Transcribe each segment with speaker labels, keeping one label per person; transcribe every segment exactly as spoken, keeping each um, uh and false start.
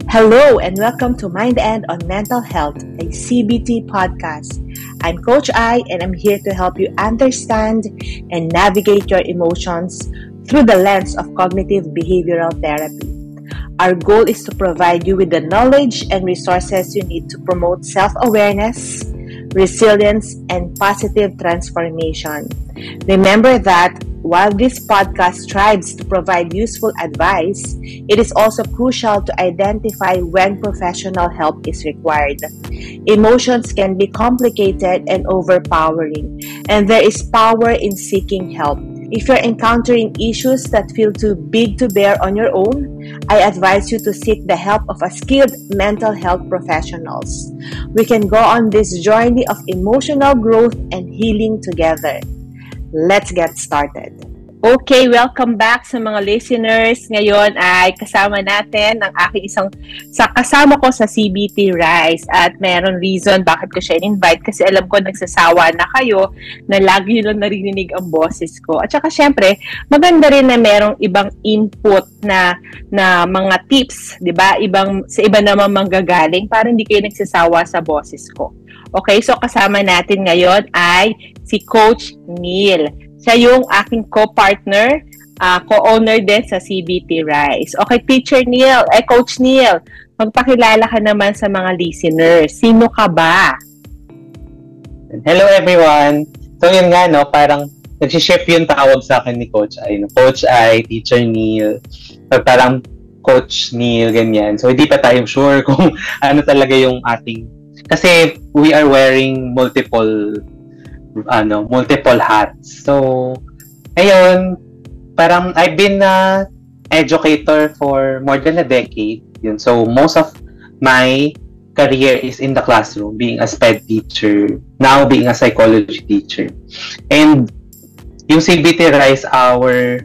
Speaker 1: Hello and welcome to Mind and on Mental Health, a C B T podcast. I'm Coach I and I'm here to help you understand and navigate your emotions through the lens of cognitive behavioral therapy. Our goal is to provide you with the knowledge and resources you need to promote self-awareness, resilience, and positive transformation. Remember that while this podcast strives to provide useful advice, it is also crucial to identify when professional help is required. Emotions can be complicated and overpowering, and there is power in seeking help. If you're encountering issues that feel too big to bear on your own, I advise you to seek the help of a skilled mental health professionals. We can go on this journey of emotional growth and healing together. Let's get started. Okay, welcome back sa mga listeners. Ngayon ay kasama natin ang aking isang sa kasama ko sa C B T Rise at meron reason bakit ko siya in-invite kasi alam ko nagsasawa na kayo na lagi nyo lang narinig ang boses ko. At saka syempre, maganda rin na merong ibang input na na mga tips, 'di ba? Ibang sa iba naman manggagaling para hindi kayo nagsasawa sa boses ko. Okay, so kasama natin ngayon ay si Coach Neil. Siya yung aking co-partner, uh, co-owner din sa C B T Rise. Okay, Teacher Neil, eh Coach Neil, magpakilala ka naman sa mga listeners. Sino ka ba?
Speaker 2: Hello everyone. So yun nga, no, parang nagsishift yung tawag sa akin ni Coach I. No? Coach I, Teacher Neil, or parang Coach Neil, ganyan. So hindi pa tayo sure kung ano talaga yung ating, kasi we are wearing multiple ano, multiple hats. So, ayun, parang I've been a educator for more than a decade. Yun. So, most of my career is in the classroom, being a SPED teacher, now being a psychology teacher. And yung C B T Rise, our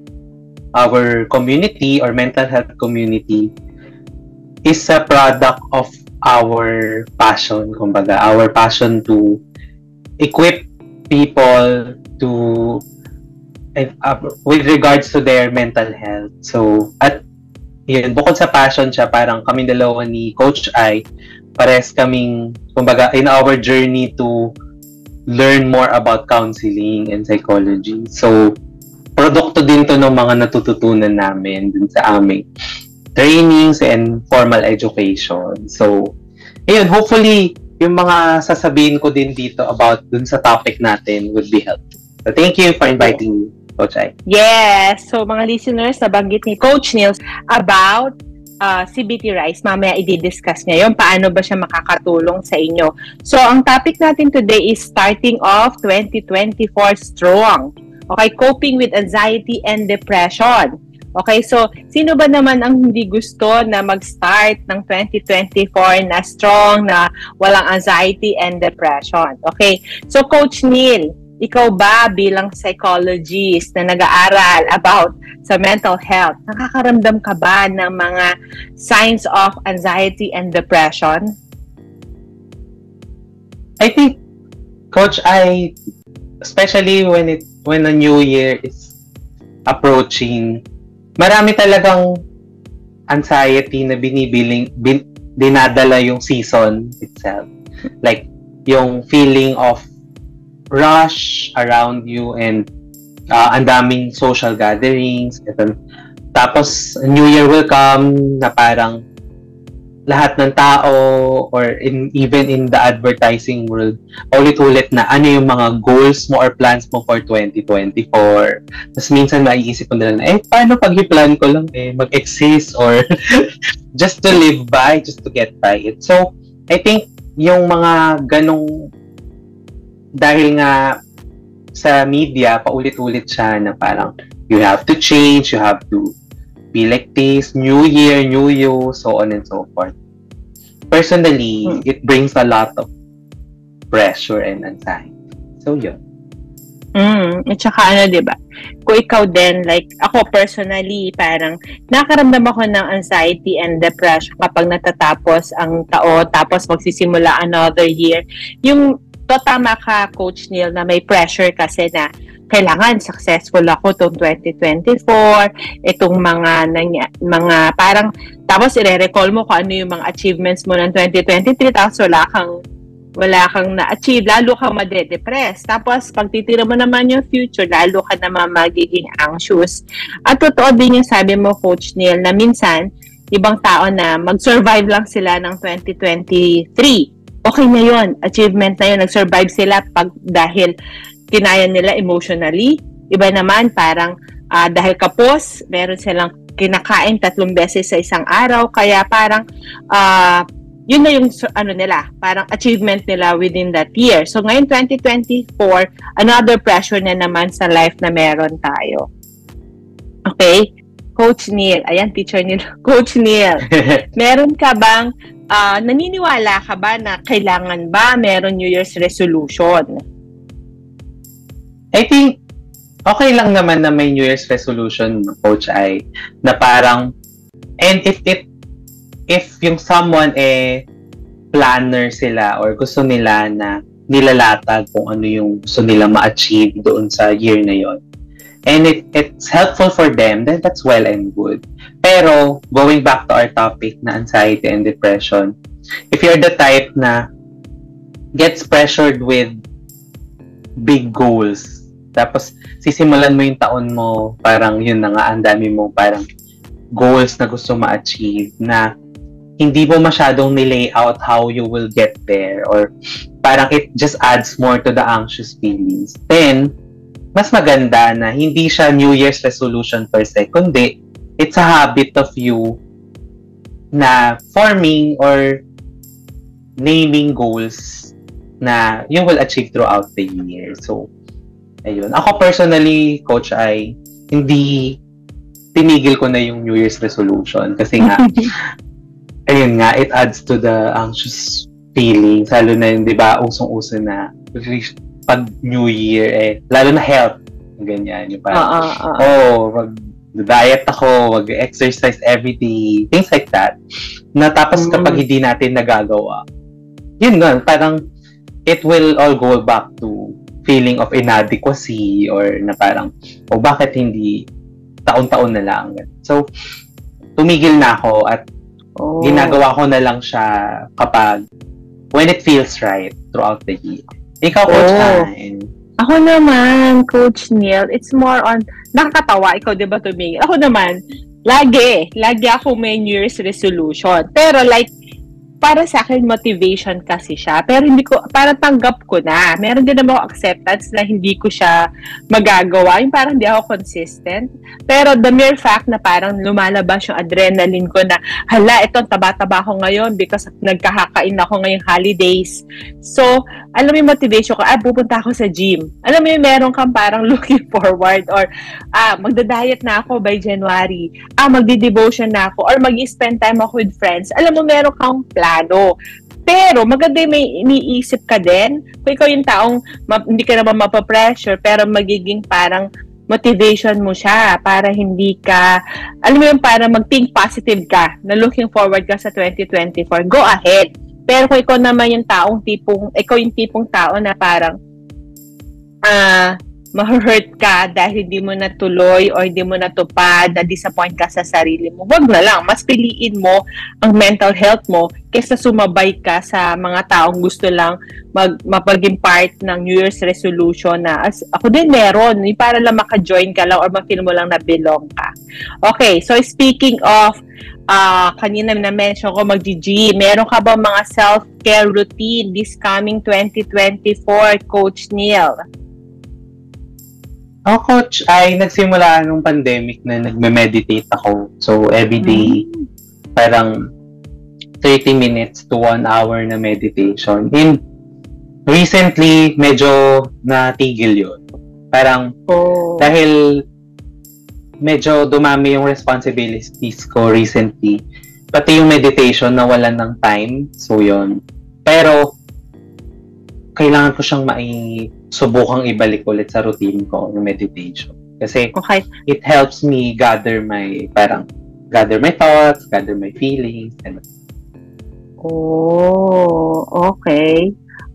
Speaker 2: our community or mental health community is a product of our passion, kumbaga, our passion to equip people to uh, with regards to their mental health. So, at yun, bukod sa passion siya, parang kami dalawa ni Coach I, pares kaming, kumbaga, in our journey to learn more about counseling and psychology. So, produkto din to ng mga natututunan namin dun sa aming trainings and formal education. So, ayun, hopefully, yung mga sasabihin ko din dito about dun sa topic natin would be helpful. So, thank you for inviting me, Coach I.
Speaker 1: Yes! So, mga listeners, nabanggit ni Coach Neil about uh, C B T Rise. Mamaya i-discuss niya yun. Paano ba siya makakatulong sa inyo? So, ang topic natin today is starting off twenty twenty-four strong. Okay, coping with anxiety and depression. Okay, so sino ba naman ang hindi gusto na mag-start ng twenty twenty-four na strong, na walang anxiety and depression? Okay, so Coach Neil, ikaw ba bilang psychologist na nag-aaral about sa mental health, nakakaramdam ka ba ng mga signs of anxiety and depression?
Speaker 2: I think, Coach, I, especially when it when a new year is approaching, marami talagang anxiety na binibiling, bin, dinadala yung season itself. Like, yung feeling of rush around you and uh, ang daming social gatherings. Ito. Tapos, New Year will come na parang lahat ng tao or in, even in the advertising world, ulit-ulit na ano yung mga goals mo or plans mo for twenty twenty-four. Tapos minsan maiisip mo na lang, eh, paano pag i-plan ko lang eh, mag-exist or just to live by, just to get by it. So, I think yung mga ganong, dahil nga sa media, paulit-ulit siya na parang you have to change, you have to be like this, new year, new you, so on and so forth. Personally, hmm. it brings a lot of pressure and anxiety. So, yun.
Speaker 1: Mm, at saka ano, diba? Kung ikaw din, like, ako personally, parang nakaramdam ako ng anxiety and depression kapag natatapos ang taon, tapos magsisimula another year. Yung, to tama ka, Coach Neil, na may pressure kasi na kailangan successful ako tong twenty twenty-four, itong mga nanya, mga parang tapos ire-recall mo kung ano yung mga achievements mo ng twenty twenty-three tapos wala kang wala kang na-achieve, lalo kang made-depress. Tapos, pag titira mo naman yung future, lalo ka naman magiging anxious. At totoo din yung sabi mo, Coach Neil, na minsan, ibang tao na mag-survive lang sila ng twenty twenty-three. Okay na yun. Achievement na yun. Nag-survive sila pag dahil kinaya nila emotionally. Iba naman, parang uh, dahil kapos, meron silang kinakain tatlong beses sa isang araw. Kaya parang, ah, uh, yun na yung ano nila, parang achievement nila within that year. So ngayon twenty twenty-four, another pressure na naman sa life na meron tayo. Okay? Coach Neil, ayan teacher Neil, Coach Neil. Meron ka bang uh, naniniwala ka ba na kailangan ba meron New Year's resolution?
Speaker 2: I think okay lang naman na may New Year's resolution, Coach I, na parang and if it if yung someone eh planner sila or gusto nila na nilalatag kung ano yung gusto nila ma-achieve doon sa year na yon, and it, it's helpful for them, then that's well and good. Pero going back to our topic na anxiety and depression, if you're the type na gets pressured with big goals, tapos sisimulan mo yung taon mo, parang yun na nga, ang dami mo parang goals na gusto ma-achieve na hindi mo masyadong nilay out how you will get there, or parang it just adds more to the anxious feelings, then mas maganda na hindi siya New Year's resolution per se, kundi it's a habit of you na forming or naming goals na you will achieve throughout the year. So, ayun. Ako personally, Coach I, hindi tinigil ko na yung New Year's resolution kasi nga ayun nga, it adds to the anxious feelings. Lalo na yun, di ba, usong-uso na pag New Year, eh, lalo na health. Ganyan. Yung parang, uh, uh, uh. oh, mag-diet ako, mag-exercise every day, things like that. Na tapos mm. kapag hindi natin nagagawa, yun nga, parang it will all go back to feeling of inadequacy or na parang, oh, bakit hindi taon-taon na lang. So, tumigil na ako at oh. ginagawa ko na lang siya kapag when it feels right throughout the year. Ikaw, Coach oh. Anne.
Speaker 1: Ako naman, Coach Neil, it's more on, nakakatawa, ikaw diba tumigil? Ako naman, lagi, lagi ako may New Year's resolution. Pero like, para sa akin, motivation kasi siya. Pero hindi ko, para tanggap ko na. Meron din naman ako acceptance na hindi ko siya magagawa. Yung parang hindi ako consistent. Pero the mere fact na parang lumalabas yung adrenaline ko na, hala, itong taba-taba ko ngayon because nagkakakain ako ngayong holidays. So, alam mo yung motivation ko, ah, pupunta ako sa gym. Alam mo yung meron kang parang looking forward or, ah, magda-diet na ako by January. Ah, magdi-devotion na ako or mag-spend time ako with friends. Alam mo, meron kang plano. Pero maganda may iniisip ka din. Kung ikaw yung taong ma- hindi ka naman mapapressure, pero magiging parang motivation mo siya para hindi ka, alam mo yung para mag-think positive ka, na looking forward ka sa twenty twenty-four. Go ahead. Pero kung ikaw naman yung taong tipong, ikaw yung tipong tao na parang, ah, uh, ma-hurt ka dahil hindi mo natuloy o hindi mo natupad, na-disappoint ka sa sarili mo, wag na lang. Mas piliin mo ang mental health mo kaysa sumabay ka sa mga taong gusto lang mag, mapaging part ng New Year's resolution na as, ako din meron, para lang maka-join ka lang or ma-feel mo lang na belong ka. Okay, so speaking of uh, kanina na-mention ko mag-G, meron ka ba mga self-care routine this coming twenty twenty-four, Coach Neil?
Speaker 2: Oh, Coach, ay nagsimula nung pandemic na nagme-meditate ako. So, every day, mm-hmm. parang thirty minutes to one hour na meditation. And recently, medyo natigil yun. Parang, oh. dahil medyo dumami yung responsibilities ko recently. Pati yung meditation, nawalan ng time. So, yun. Pero, kailangan ko siyang mai- subukang ibalik ulit sa routine ko ng meditation. Kasi okay. it helps me gather my, parang, gather my thoughts, gather my feelings. And...
Speaker 1: Oh, okay.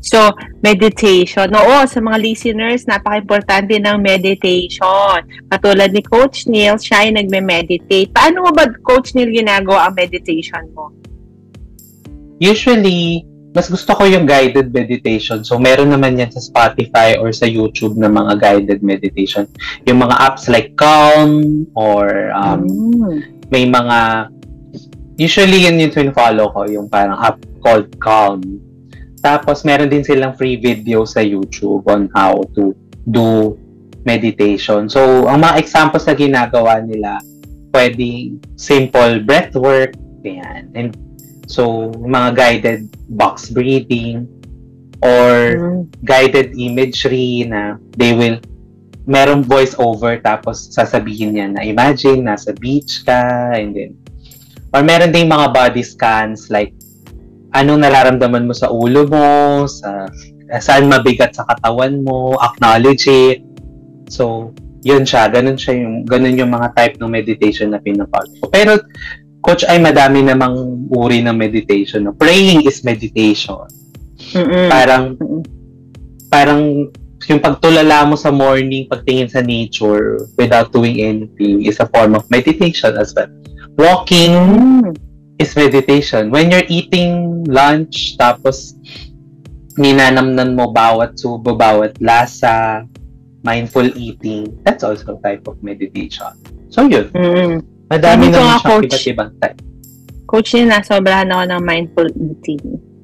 Speaker 1: So, meditation. Oo, sa mga listeners, napaka-importante ng meditation. Katulad ni Coach Neil, siya ay nagme-meditate. Paano mo ba, Coach Neil, ginagawa ang meditation mo?
Speaker 2: Usually, mas gusto ko yung guided meditation. So, meron naman yan sa Spotify or sa YouTube na mga guided meditation. Yung mga apps like Calm or um, mm. may mga, usually yun yung follow ko, yung parang app called Calm. Tapos, meron din silang free video sa YouTube on how to do meditation. So, ang mga examples na ginagawa nila, pwedeng simple breathwork, yan. And so, mga guided box breathing or mm. guided imagery na they will, merong voice over tapos sasabihin niya na imagine, nasa beach ka, and then, or meron din mga body scans like, anong nararamdaman mo sa ulo mo, sa saan mabigat sa katawan mo, acknowledge it. So, yun siya, ganun siya yung, ganun yung mga type ng meditation na pinapag ko. Pero, Coach, ay madami namang uri ng meditation. No? Praying is meditation. Mm-mm. Parang, Mm-mm. parang yung pagtulala mo sa morning, pagtingin sa nature without doing anything is a form of meditation as well. Walking mm. is meditation. When you're eating lunch, tapos ninanamnan mo bawat subo, bawat lasa, mindful eating, that's also a type of meditation. So yun. Mm-hmm. Madami naman siyang iba't ibang type.
Speaker 1: Coach, yun, nasobrahan ako ng mindful eating.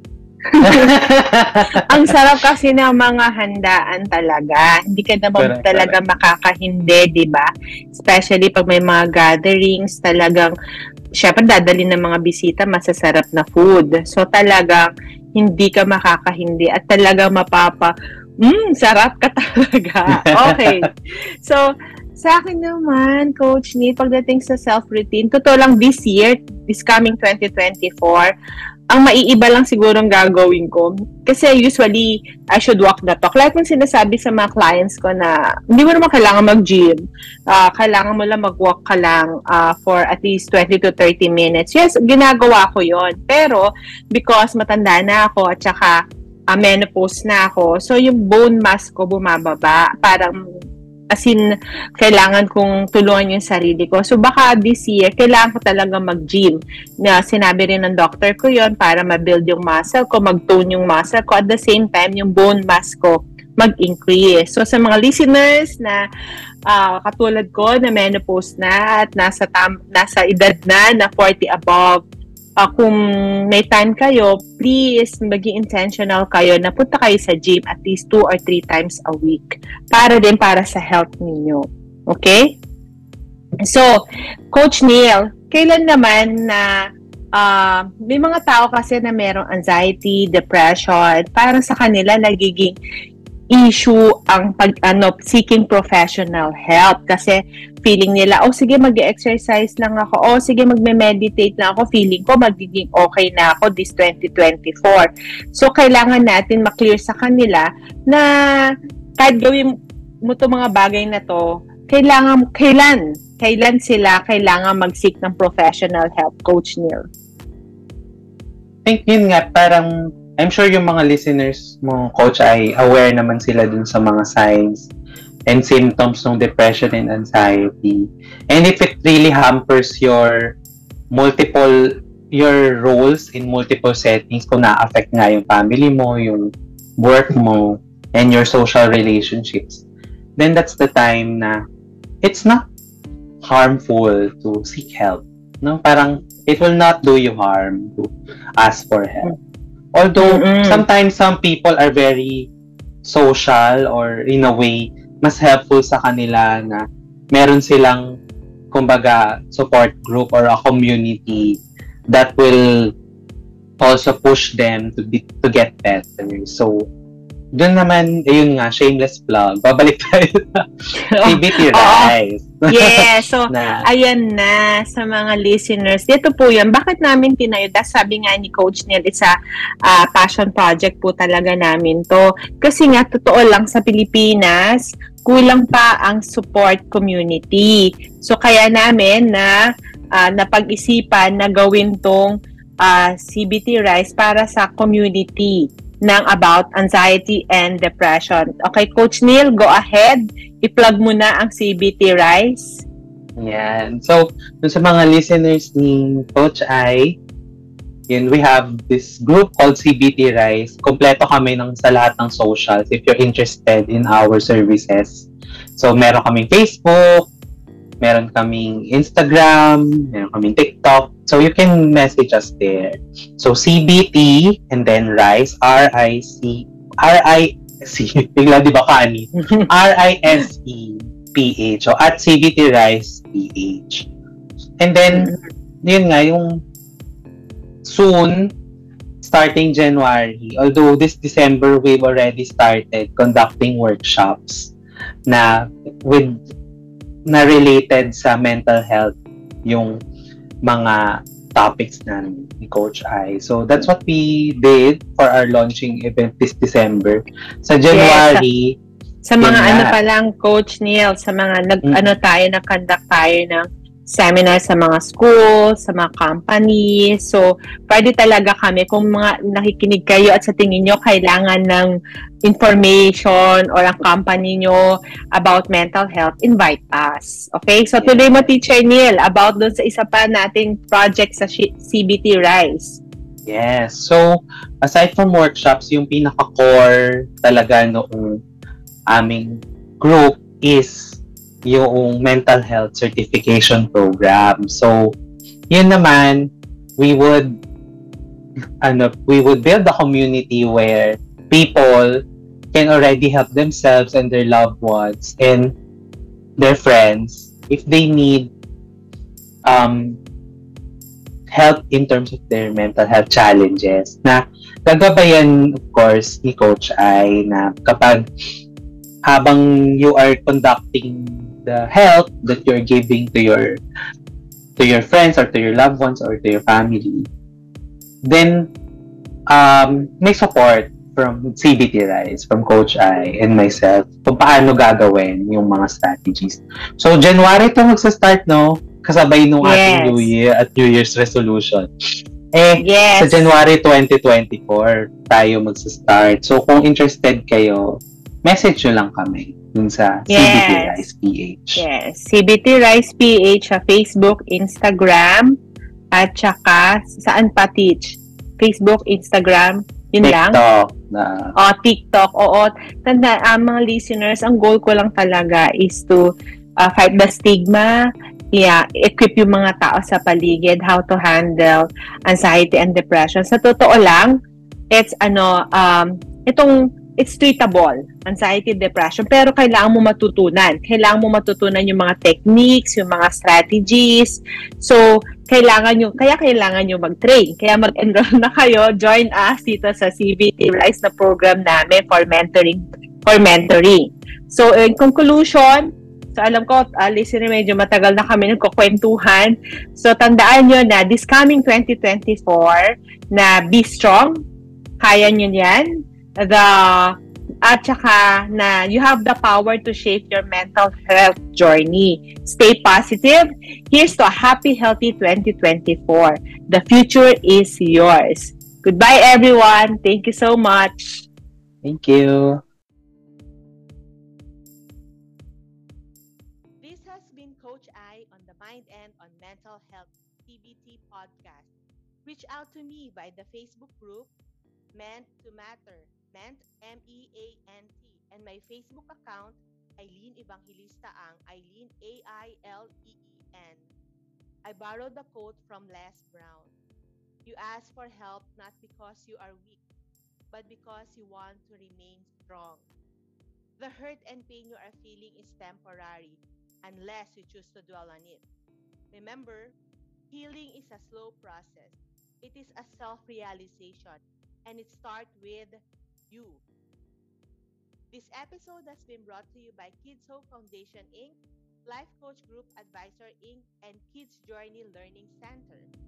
Speaker 1: Ang sarap kasi ng mga handaan talaga. Hindi ka naman correct, talaga correct. makakahindi, di ba? Especially pag may mga gatherings, talagang syempre dadalhin ng mga bisita masasarap na food. So talagang hindi ka makakahindi at talagang mapapa, mm, sarap ka talaga. Okay. So, sa akin naman, Coach Neil, pagdating sa self-routine, totoo lang this year, this coming twenty twenty-four, ang maiiba lang siguro ang gagawin ko. Kasi usually, I should walk the talk. Like yung sinasabi sa mga clients ko na hindi mo naman kailangan mag-gym. Uh, kailangan mo lang mag-walk ka lang uh, for at least twenty to thirty minutes. Yes, ginagawa ko yon. Pero, because matanda na ako at saka uh, menopause na ako, so yung bone mass ko bumababa. Parang as in, kailangan kong tulungan yung sarili ko. So, baka this year, kailangan ko talaga mag-gym. Na sinabi rin ng doctor ko yon para ma-build yung muscle ko, mag-tone yung muscle ko. At the same time, yung bone mass ko mag-increase. So, sa mga listeners na uh, katulad ko, na menopause na at nasa, tam- nasa edad na, na forty above, Uh, kung may time kayo, please maging intentional kayo na punta kayo sa gym at least two or three times a week. Para din para sa health ninyo. Okay? So, Coach Neil, kailan naman na uh, may mga tao kasi na merong anxiety, depression, parang sa kanila nagiging issue ang pag ano seeking professional help kasi feeling nila oh sige mag-exercise lang ako, oh sige magme-meditate lang ako, feeling ko magiging okay na ako this twenty twenty-four. So kailangan natin ma-clear sa kanila na kahit gawin mo to mga bagay na to, kailangan kailan kailan sila kailangan mag-seek ng professional help, Coach Neil.
Speaker 2: I think yun nga, parang I'm sure yung mga listeners mo, Coach, ay aware naman sila dun sa mga signs and symptoms ng depression and anxiety. And if it really hampers your multiple, your roles in multiple settings, kung na-affect nga yung family mo, yung work mo, and your social relationships, then that's the time na it's not harmful to seek help. No? Parang it will not do you harm to ask for help. Although, mm-hmm. sometimes some people are very social or in a way, mas helpful sa kanila na meron silang, kumbaga, support group or a community that will also push them to be, to get better. So, doon naman, ayun nga, shameless plug. Babalik tayo sa C B T Rise.
Speaker 1: Yeah, so, na. ayan na sa mga listeners. Dito po yan. Bakit namin tinayo? Das, sabi nga ni Coach Neil, it's a uh, passion project po talaga namin to. Kasi nga, totoo lang sa Pilipinas, kulang pa ang support community. So, kaya namin na uh, napag-isipan na gawin tong uh, C B T Rise para sa community ng about anxiety and depression. Okay, Coach Neil, go ahead. I-plug mo na ang C B T Rise.
Speaker 2: Yan. So, dun sa mga listeners ni Coach I, yun, we have this group called C B T Rise. Kompleto kami ng sa lahat ng socials if you're interested in our services. So, meron kaming Facebook, meron kaming Instagram, meron kaming TikTok. So, you can message us there. So, C B T and then Rise, R I C, R I C, bigla di ba kaani? R I S E P H. So, at C B T Rise P H. And then, yun nga, yung soon, starting January, although this December, we've already started conducting workshops na with na related sa mental health yung mga topics na ni Coach I. So that's what we did for our launching event this December. Sa January,
Speaker 1: yes, sa, sa mga ano pa lang, Coach Neil, sa mga nag mm-hmm. ano tayo, nag-conduct tayo ng seminar sa mga schools, sa mga company. So, pwede talaga kami kung mga nakikinig kayo at sa tingin nyo kailangan ng information or ang company nyo about mental health, invite us. Okay? So, today mo, Teacher Neil, about dun sa isa pa nating project sa C B T Rise.
Speaker 2: Yes. So, aside from workshops, yung pinaka-core talaga noong aming group is yung mental health certification program. So, yun naman, we would ano, we would build a community where people can already help themselves and their loved ones and their friends if they need um help in terms of their mental health challenges. Na gagabayan, of course, ni Coach I na kapag habang you are conducting the help that you're giving to your to your friends or to your loved ones or to your family, then um, may support from C B T Rise, from Coach I and myself kung paano gagawin yung mga strategies. So, January ito magsa-start, no? Kasabay nung yes. ating New Year at New Year's resolution. Eh, yes. Sa January twenty twenty-four tayo magsa-start. So, kung interested kayo, message nyo lang kami dun sa yes. C B T Rise P H.
Speaker 1: Yes, C B T Rise P H sa Facebook, Instagram, at saka saan pa, Teach? Facebook, Instagram, yun
Speaker 2: TikTok,
Speaker 1: lang?
Speaker 2: TikTok. Na...
Speaker 1: Oh, TikTok, oo. Tanda, uh, mga listeners, ang goal ko lang talaga is to uh, fight the stigma, yeah, equip yung mga tao sa paligid, how to handle anxiety and depression. Sa totoo lang, it's ano, um, itong it's treatable, anxiety, depression, pero kailangan mo matutunan. Kailangan mo matutunan yung mga techniques, yung mga strategies. So, kailangan nyo, kaya kailangan nyo mag-train. Kaya mag-enroll na kayo, join us dito sa C B T Rise na program namin for mentoring, for mentoring. So, in conclusion, so alam ko, uh, listener, medyo matagal na kami nagkukwentuhan. So, tandaan nyo na this coming twenty twenty-four, na be strong, kaya nyo yan, the at saka na you have the power to shape your mental health journey. Stay positive. Here's to a happy, healthy twenty twenty-four. The future is yours. Goodbye, everyone. Thank you so much.
Speaker 2: Thank you.
Speaker 1: This has been Coach I on the Mind and on Mental Health C B T podcast. Reach out to me by the Facebook group Meant to Matter, Meant, M E A N T, and my Facebook account, Eileen Evangelista Ang, Eileen, A I L E E N. I borrowed the quote from Les Brown. You ask for help not because you are weak, but because you want to remain strong. The hurt and pain you are feeling is temporary unless you choose to dwell on it. Remember, healing is a slow process. It is a self-realization. And it starts with you. This episode has been brought to you by Kids Hope Foundation, Incorporated, Life Coach Group Advisor, Incorporated, and Kids Journey Learning Center.